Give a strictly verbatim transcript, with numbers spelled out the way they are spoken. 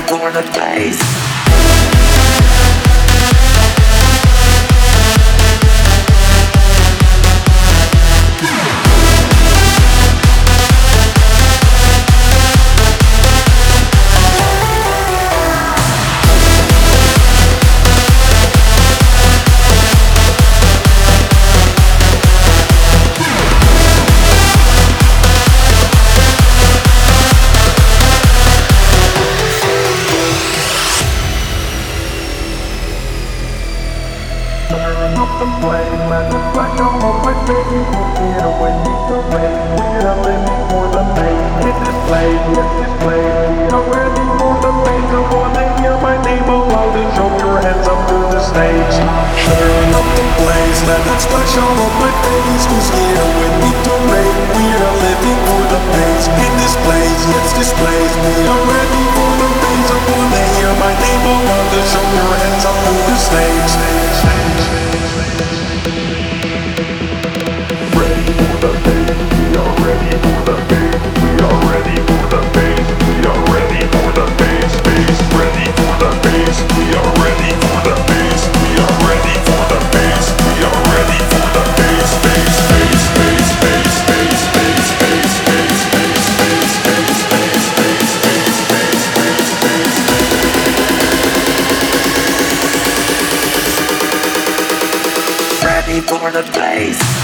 for the bass. Turn up the flame, let the flash on my face. Get away, need the rain. We are living for the pain. Hit this place, hit this place. We are ready for the pain. I wanna hear my name aloud and show your hands up to the stage. Turn up the flames, let the splash on my face. Who's here with me to rain? We are living for the pain. Hit this place, hit this place. We are ready for the pain. I wanna hear my name aloud and show your hands up to the stage. Ready for the bass.